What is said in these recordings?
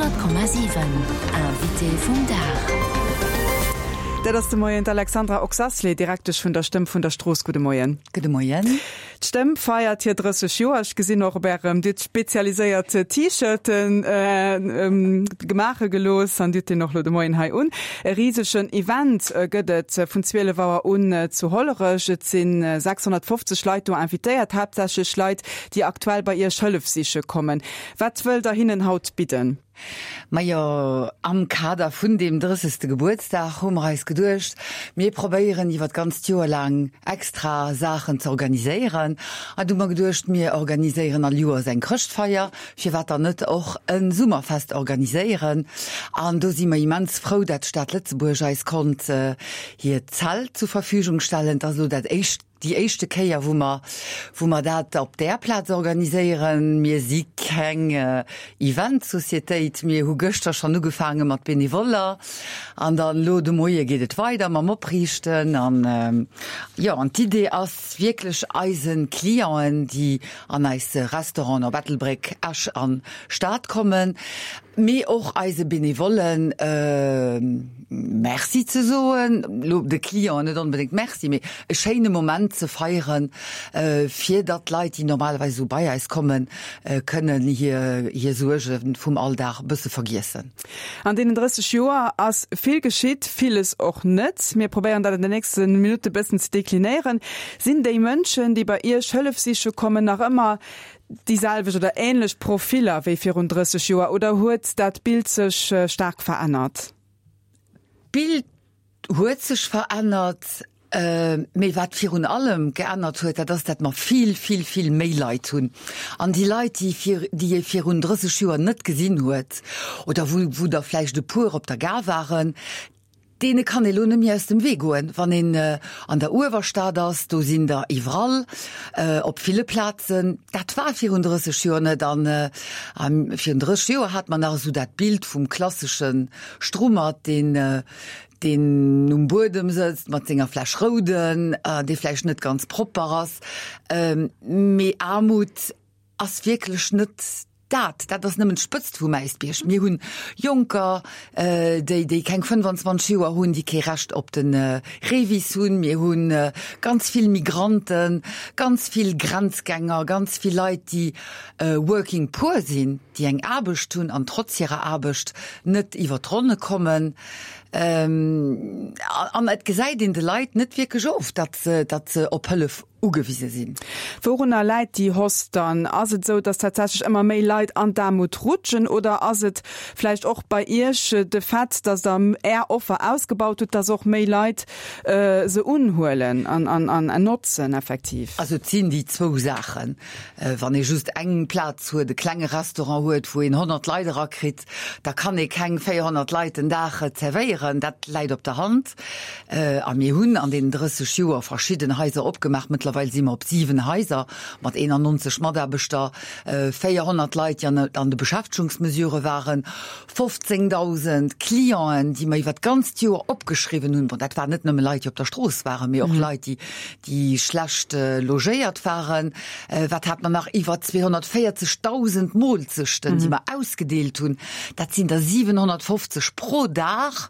Invité vum Dach. Dat ass de Moien Alexandra Oxasle direktech vun der Stëmm vun der Stroos Gude Moien. Gude Moien. D'Stëmm feiert hier 30 Joer. Ich gesinn noch dit spezialiséierte T-Shirten Gemache gelos an dit noch lo de Moien hai un. E riesechen Event gëtt vun 12 Waer zu Hollerech. Et sinn 650 Leiit invitéiert hauptsächlich Schleit, die aktuell bei ihr Schëllefsiche kommen. Wat wëll da hinnen haut bieten? Ja, am Kader vun dem 30. Geburtstag humreis gedurcht. Wir probieren iwwer ganz Joer lang extra Sachen zu organisieren. Und du gedurcht mir organisieren al Joer sein Christfeier, fir wat net auch ein Sommerfest organisieren. An do si ma immens froh, dat Stadt Lützeburg eis konnte hier Zelt zur Verfügung stellen, also dat echt die erste Keier, wo man dat op der Platz organisieren, mir sie keng Event-Societät, mir hu Göster schon ugefangen mat Benevola, an dann lo de Moie geht weiter, man oprichten, an die Idee ass wirklich eisen Klienten, die an eis Restaurant oder Battlebrick Asch an Start kommen, mir auch eise Benevolen, merci zu soen, lo de Klienten nicht unbedingt merci, mir e schöne Moment zu feiern, für dat Leute, die normalerweise so bei uns kommen, können hier Sorgen vom Alltag bisschen vergessen. An den 30 Jahren, als viel geschieht, vieles auch nicht. Wir probieren das in den nächsten Minuten ein bisschen zu deklinieren. Sind die Menschen, die bei ihr Schëllefsiche kommen, noch immer dieselbe oder ähnlich Profile wie 34 Jahre, oder hat das Bild sich stark verändert? Bild hat sich verändert. Me wat vir un allem geändert huet, dats dat man viel méi Leiit hunn. An die Leiit, die 34 Joer net gesinn huet, oder wo der Fleisch de pur op der Gar waren, dene kann e lohne mir aus dem Weg goen. Wann an der Uwerstaat ass, do sinn der Iwral, op viele Platzen, dat war 34 Joer, dann 34 Joer hat man so dat Bild vum klassischen Strommer, den Bodem sitzt, mat senger Flasch Roden, die Fleisch net ganz proper ass. Me Armut ass wirklich net dat nimmen spëtzt wo meist Biersch. Mir hunn Junker, die keng 25 Joer hunn, die ke recht op den Revis hunn, mir hunn ganz viel Migranten, ganz viel Grenzgänger, ganz viel Leute, die working poor sinn, die eng Abecht tun an trotz ihrer Abecht net iwwer Tronne kommen. An et gesäit in de Leiit net wirklich oft, dat ze op Hëllef ugewiese sinn. Woruner Leiit die host dann? As et so, dass tatsächlich immer méi Leiit an Damut rutschen, oder as et vielleicht auch bei Irsch de Fett, dass da Offer ausgebaut wird, dass auch méi Leiit se unholen an Nutzen effektiv? Also ziehen die zwei Sachen. Wann ich just engen Platz hue de klenge Restaurant huet, wo 100 Leider krit, da kann ich keng 400 Leuten Dache zerveieren. Dat leidt op der Hand. Am mir hunn an den 30 Joer verschiedene Häuser opgemacht. Mittlerweile sind wir op 7 Häuser, mat 91 Schmaderbeter, 400 Leute an de Beschäftigungsmesure waren, 15.000 Klienten, die ma iwwer ganz Joer opgeschrieben hun. Dat war net nëmme Leute op der Stroos waren, mir auch Leute, die schlecht logéiert waren. Wat hat man nach iwwer 240.000 Molzechten, die ma ausgedeelt hun. Dat sind da 750 pro Dach.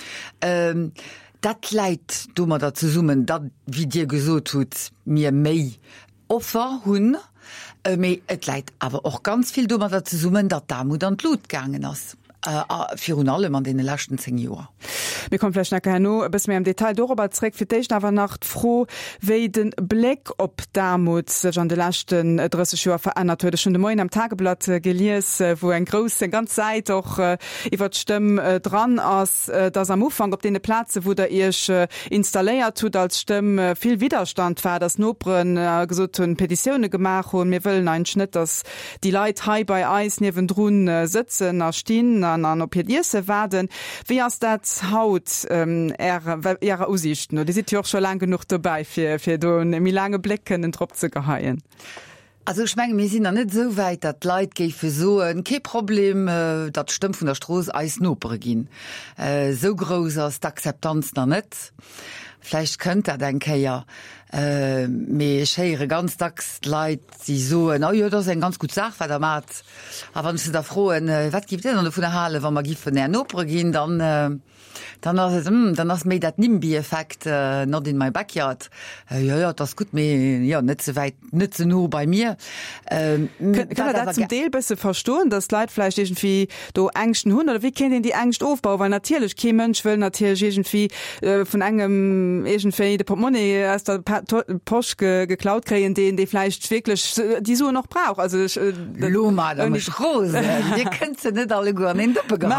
Dat leit dummer dazu summen, dat wie dir gesot tut mir méi Offer hunn, et leit aber auch ganz viel dummer dazu summen, dat Damut an Blut gangen ass. Für allem an den letzten 10 Jahren. Wir kommen vielleicht nachher noch ein bisschen mehr im Detail darüber zurück. Für dich aber noch froh, wie den Blick auf Damut sich an den letzten 30 Jahren verändert hat. Schon den Morgen am Tageblatt gelesen, wo ein große ganze Zeit auch über die Stimme dran ist, dass am Anfang auf den Plätzen, wo der erst installiert tut als Stimme, viel Widerstand war, dass Nobren gesagt haben, Petitionen gemacht und wir wollen einen Schnitt, dass die Leute hier bei Eis neben drun sitzen, stehen, an op Dirse werden. Wie as dat haut ihrer Aussichten? Die sind ja auch schon lang genug dabei für mi lange Blicken trop zu geheien. Also ich meine, wir sind ja nicht so weit, dass die Leute gehen so kein Problem, dat Stimme von der Straße eis nopere gehen. So groß ist die Akzeptanz noch nicht. Vielleicht könnte er denken, ja, Me schere ganz dags Leiit sie so ja, das ein ganz gut Sach der mat aber wann da frohen wat gibt denn vu der Halle wann man gi von der Nopre gin dann ass méi dat NIMBY-Effekt not in my backyard. Ja, das gut méi ja, net so weit nëtze nur bei mir. Zum Deel bisse verstoen, dat Leiitfleisch irgendwie do engchten hun oder wie kennt den die Ängst aufbau, weil natürlich ke Mënsch will irgendwie vun engem egentfir de Portemonnaie as der Posch geklaut kreien den de Fleisch wirklich die so noch brauch also Loma Rose könnt ze net alle go net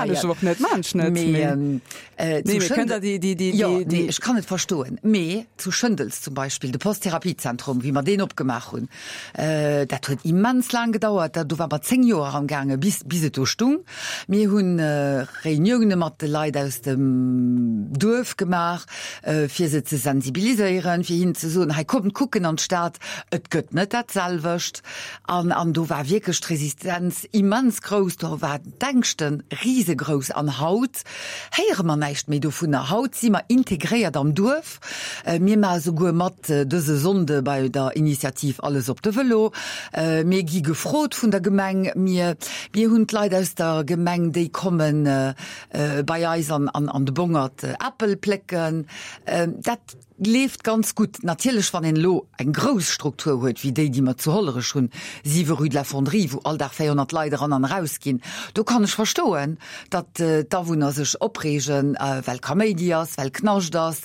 ich kann net verstohlen me zu Schëndels zum Beispiel de Posttherapiezentrum wie man den opgemacht hun dat huet immens lang gedauert du war 10 Jahre am gange bis du stung mir hunn Reunioune mat de Leiit aus dem Dorf gemacht fir se ze sensibiliseieren fir hin ze so kommen gucken an Staat et gëtt net dat salwcht an du war wirklich Resistenz immens groß du war denkchten riesegros an Haut heiere man neicht méi du vun der Haut si immer integriert am Dorf mir ma so go mat dëse Sonde bei der Initiativ alles op de Velo mir gi gefrot vun der Gemeng mir hund leider aus der Gemeng déi kommen bei Eis an de Bongert Appelplecken dat lebt ganz gut natürlich van den Lo eng Grostruktur huet wie die man zu hollere schon 7 Rue de la Fonderie wo all der 400 Leider an rausgin du kann ich verstoen dat da wo er sech opregen weil Comedias weil knasch das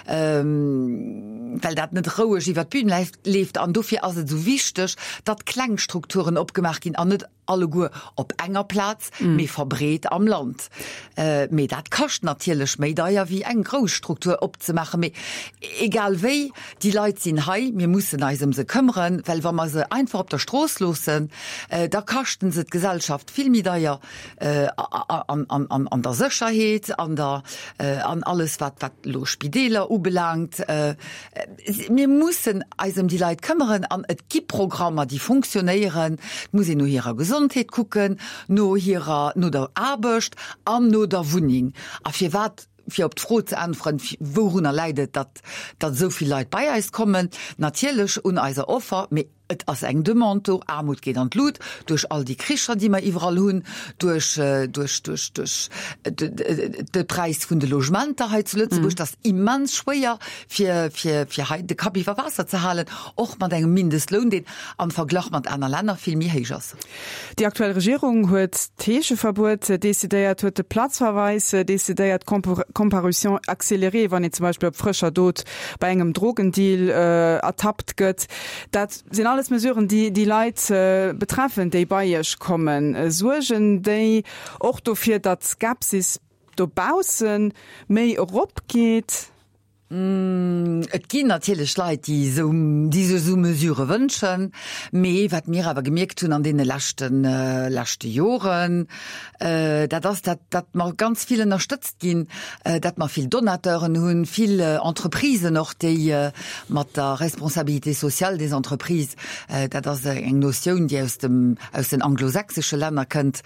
weil dat net rouge iwwer Bühnen lebt an dofir as so wichtig dat Klangstrukturen opgemacht gin an net alle Gu op enger Platz mé verbret am Land me dat kascht natürlich méi daier wie eng Grostruktur opzemachen me egal wei die Leute sind hei mir mussssen se kümmern weil wenn man se einfach op der Stroß losen da kachten se Gesellschaft viel mit daier an der Sicherheit an alles wat lo Spideler ubelangt mir mussssen die Leute kümmern an et Giprogramme die funktionieren muss nur ihrer Gesundheit gucken no der Arbecht an no der Wuning afir wat fir op froh ze anfren worun leidet dat sovi Leiit bei eis kommen natierlech un eiser Offer me et ass eng de Manto Armut geht an Blut durch all die Krischer die man iwwer hunn durch de Preis vun de Logementerheit zu Lützeburg das immens schwéier fir de Kapi ver Wasser ze halen och man engem Mindestlohn den am Verglach mat einer Länder viel mir hegers. Die aktuelle Regierung huet Tescheverbot desideiert huet de Platzverweis desideiert Komparution accéléré wann zum Beispiel op frischer Dod bei engem Drogendeal ertappt gëtt dat sind alles Mesuren die Leiit betreffen déi beiich kommen Sugen déi och dofir dat Skepsis dobausen méi op geht. Et gin natürlich Leiit diese so mesure wünschen me wat mir aber gemerkt hun an den lachte Joren dat man ganz viele unterstützt gin dat man viel Donateuren hun viele Entreprise noch die mat der responsabilité sociale des Entreprises dat das eng Notion die aus den anglosächsische Länder kennt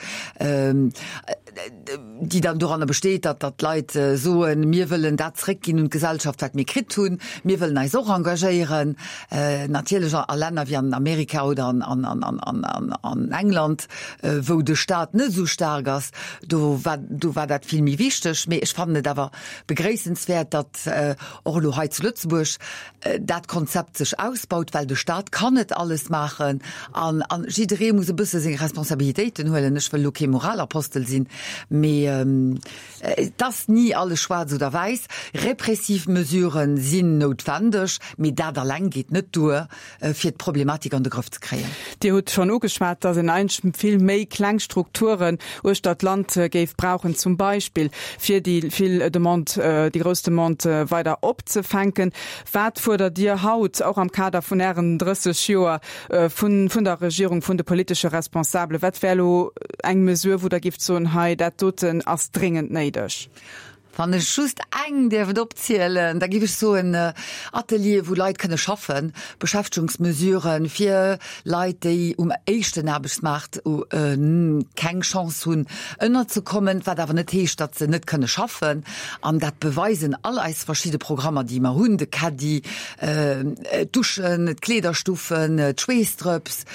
die dann daran besteht dat Leiit so mir willen datrickgin und Gesellschaft mir krit tun mir will ne so engagieren natürlicher Länder wie an Amerika oder an England wo de Staat net so stark ass du war dat viel mi wichtig me ich fand da war begräßenswert dat Orloheit zu Lützeburg dat Konzept sich ausbaut weil der Staat kann net alles machen an jidere muss bisse se Responsabilitäten hullen ich will okay Moralapostel sinn me das nie alles schwarz oder weiß repressiv mesuren sinn notwendig mit da der lang geht net fir Problematik an der Griff zu kreen. Die hat schon ugeschwart, dass in einschen viel méi Klangstrukturen Urstadt Land geif brauchen zum Beispiel fir die viel Demand die größte Mont weiter opzufänken. Wat vor der dir haut auch am Kader von Herren 30 Joer von der Regierung von der politische Responsable wat eng mesure wo der gift so ein Hai dat toten as dringend neidech. Van den just eng der wird opzielen, da gebe ich so ein Atelier, wo Leute können schaffen, Beschäftigungsmesuren für Leute, die echten Arbeitsmarkt keine Chance haben, ënner zu kommen, was aber nicht heißt, dass sie nicht können schaffen. Und das beweisen alle als verschiedene Programme, die man Hunde, Caddy, Duschen, Kleiderstufen, Schweströps,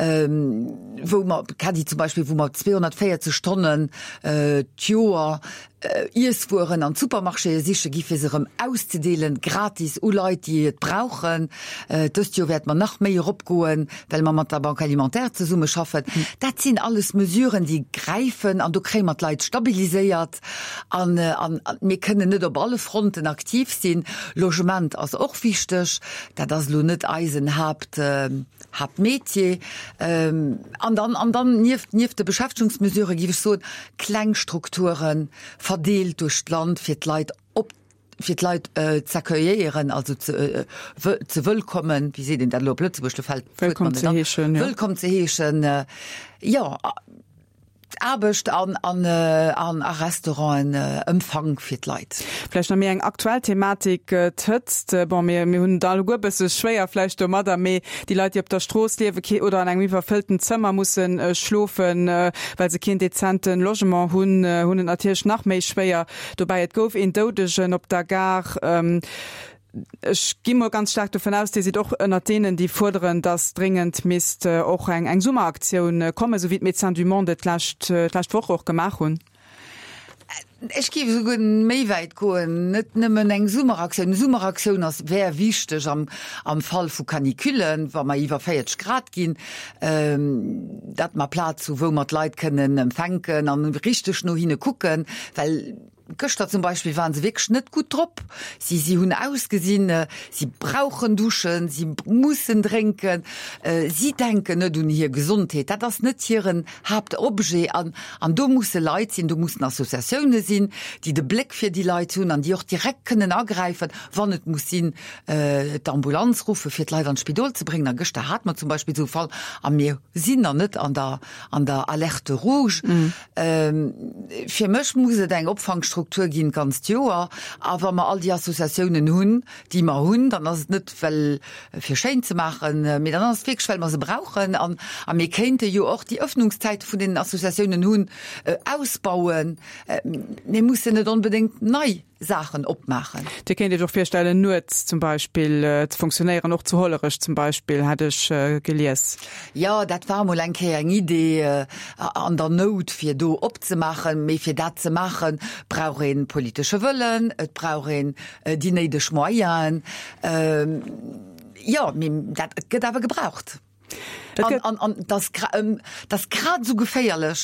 wo man Caddy zum Beispiel, wo man 240 Stunden Tür Iesfuhren an Supermarché sicher gifirem auszudeelen, gratis Leute, die het brauchen. Das werd man noch mehr opgoen, weil man mat der Bank alimentär zu Summe schaffen. Dat sind alles Mesuren, die greifen, an du krämer Leiit stabilisiert, mir können net op alle Fronten aktiv sinn. Logement as auch wichtig, dat das lo net Eisen habt Metier. An dann nieft de Beschäftigungsmesure gi so Kleinstrukturen verdeelt durch Land fir Leiit zerkuieren, also zu willkommen, wie se den der Plötzlich willkommen zu heeschen, ja, Arbecht an Restaurant Empfang fir Leiit. Vielleicht noch mehr eng aktuell Thematik tötzt, mir hunn da schwéier vielleicht mat méi die Leute, die op der Stroos liewe oder an eng verfüllten Zimmer mussssen schlofen, weil se kind dezenten Logement hunnen natürlich nach méi schwéier. Dobei et gouf in Dodegen op der gar ich gehe mal ganz stark davon aus, dass sie doch unter denen, die fordern, dass dringend Mist auch eine Sommeraktion komme, so wie mit Médecins du Monde letzte Woche auch gemacht haben. Ich gebe so méi weit goen, net nëmmen eng Summeraktion. Summeraktion ass wär wichtech am Fall vu Kaniküllen, wa ma iwwer 40 Grad gin, dat ma Platz zu wo mat Leiit kënnen empfänken, an richtech no hinne kucken, weil Göster zum Beispiel waren sie wirklich nicht gut drauf. Sie haben ausgesehen, sie brauchen Duschen, sie müssen trinken, sie denken nicht an ihre Gesundheit. Das ist nicht ihr Hauptobjekt. Und da müssen Leute sein, da müssen Assoziationen sein, die den Blick für die Leute tun und die auch direkt können angreifen, wann es muss sein, die Ambulanz rufen, für die Leute ins Spital zu bringen. Gestern hat man zum Beispiel so einen Fall, aber wir sind noch nicht an der Alerte Rouge. Für mich muss es eine Abfangstruktur gin ganz Joer, aber ma all die Assoziationen hunn, die ma hunn, dann ass net well fir Schein zu machen, mit an Wegschwell man se brauchen, an mir kennte jo auch die Öffnungszeit vun den Assoziationen hunn ausbauen. Wir mussssen net unbedingt neu Sachen opmachen. Die kennt ihr doch feststellen, nur zum Beispiel zu funktionieren, noch zu hollerisch zum Beispiel, hatte ich gelesen. Ja, dat war mal eng Idee an der Not fir do opzumachen, mé fir dat zu machen, brauchen politische Willen, et brauchen die neidech Moyen. Ja, dat gët aber gebraucht. Das grad so geféierlich.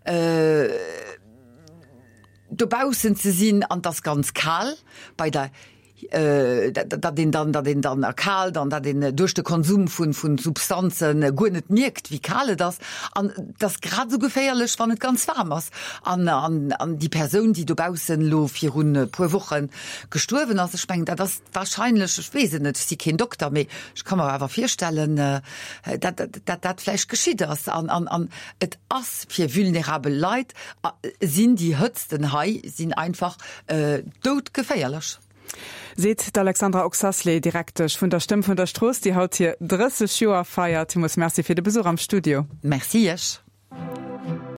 Dobausen ze sinn an das ganz kahl bei der dat den dann erkal, dann dat den durch den Konsum vun Substanzen go net mirgt, wie kale das an das grad so geféierlech wann net ganz warm ass an die Person, die dobausen lo 4 pro Wochen gestorben as spengt das wahrscheinlich wesen net sie kein Doktor méi. Ich kann mir aber vorstellen dat fleisch geschieht das an et ass fir vulnerable Leid sind die hëtzten Hai sind einfach dod geféierlech. Seht Alexandra Oxasley direkt von der Stimme von der Stroß, die haut hier 30 Jahre feiert. Ich muss merci für den Besuch am Studio. Merci.